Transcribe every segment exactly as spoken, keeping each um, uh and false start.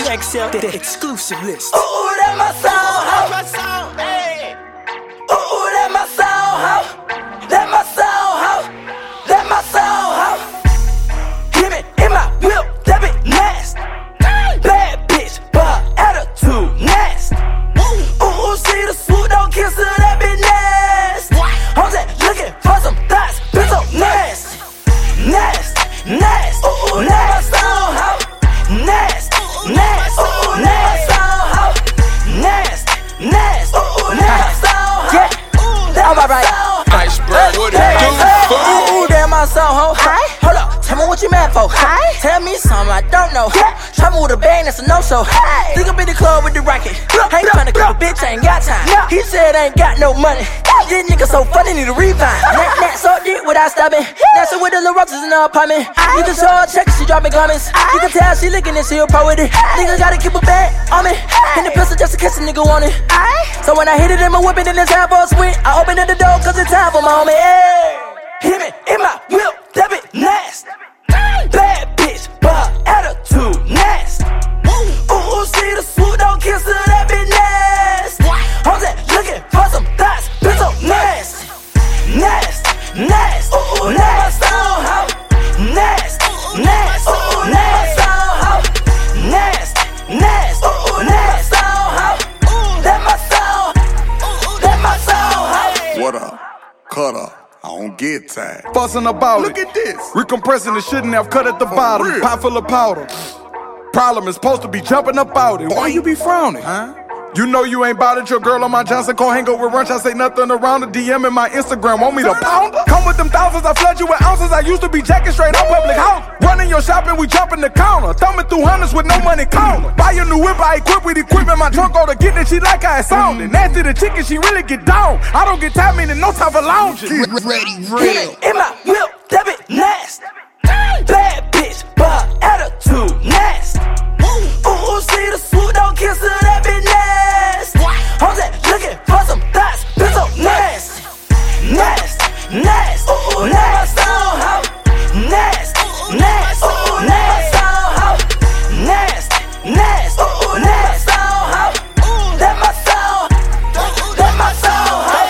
X L, the exclusive list. Ooh, that my song, ho. My song, hey. Ooh, that my song, ho. That my song, ho. That my song, ho. Hit me in my whip, that be nasty. Bad bitch, but her attitude nasty. Ooh, see the swoop, don't kiss her, that be nasty. I'm just looking for some thoughts, bitch, so nasty. Nasty, nasty. Ooh, that my song, ho. Nasty, nasty. Ooh, that my song, ho. Nasty, nasty. Ooh, that my song, ho. Yeah, alright. Iceberg, what it do, fool? Ooh, that my song, ho. Hold up, tell me what you mad for. Tell me something I don't know. Trouble with a bang, that's a no-show. Think up in the club with the rocket. Ain't tryna cuff a bitch, I ain't got time. He said I ain't got no money. This nigga so funny, need a revive. Nat, nat, so deep without stopping. Dancing with the little roses in the apartment. You can show her checks, she dropping garments. You can tell she licking and she a pro with it. Nigga gotta keep a bag on me. And the pistol just in case a nigga want it. So when I hit it in my whip and it's time for a swing, I open up the door cause it's time for my homie. Hey. Hit me in my whip, that be nasty. Bad bitch, but her attitude nasty. Ooh, see the swoop, don't kiss her, that be nasty. I'm just looking for some thoughts, bitch, so nasty. Nasty, nasty. Ooh, that my song, ho. Nasty, nasty. Ooh, that my song, ho. Nasty, nasty. Ooh, that my song, ho. That my song. That my song, ho. What up? Cut up. I don't get tired. Fussing about Look it. at this. Recompressing the shouldn't have cut at the For bottom. real. Pot full of powder. Problem is supposed to be jumping up out it. Why you be frowning? Huh? You know you ain't bout it. Your girl on my Johnson Cole hang over lunch. I say nothing around the D M in my Instagram. Want me to pound her? Come with them thousands. I flood you with ounces. I used to be jacking straight on public house. Running your shopping, we jumping the counter. Thumbing through hundreds with no money counter. Buy a new whip, I equip with equipment. My trunk go to get it. She like how it sounded. Nasty the chicken, she really get down. I don't get time, meaning no time for lounging. Ready, Hit real. me in my whip, that be nasty. Bad bitch, but her attitude nasty. Ooh, see the swoop, don't kiss her, that be nasty. I'm just looking for some thoughts, bitch, so nasty. Nasty, nasty. Ooh, that my song, ho. Nasty, nasty. Ooh, that my song, ho. Nasty, nasty. Ooh, that my song, ho. That my song. That my song, ho.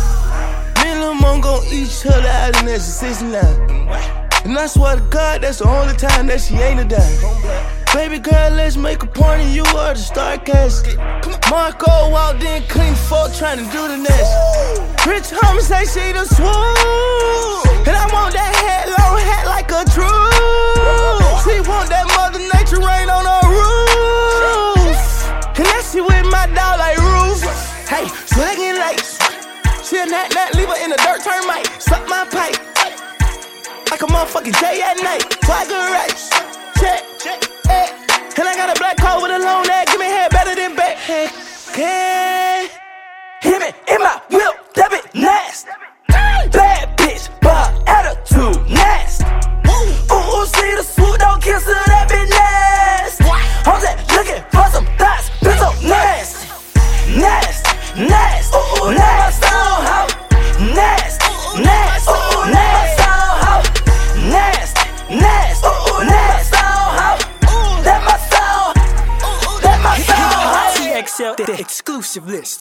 Me and Lil' Mom gon' eat each other out in there sixty-nine. And I swear to God, that's the only time that she ain't a dime. Baby girl, let's make a point and you are the star cast. Marco walked in clean fuck trying to do the next. Rich homie say she the swoop. And I want that hat, long hat like a truth. She want that mother nature rain on her roof. And that she with my dog like roof. Hey, swaggin' like she a nat nat, leave her in the dirt, turn mic, suck my pipe. Like a motherfucking J at night, swagger right, check, hey. And I got a black coat with a long neck, give me head better than back. Hey, okay. Hit me in my whip, that be nasty. Bad bitch, but her attitude nasty. Ooh, see the swoop, don't kiss her, that be nasty. I'm just looking for some thoughts, bitch, so nasty. Nasty, nasty. Ooh, that my song, ho. Nasty, nasty. Ooh, that my song, ho. Nasty, nasty. Ooh, that my song, ho. That my song. That my song, ho. T X L, the exclusive list.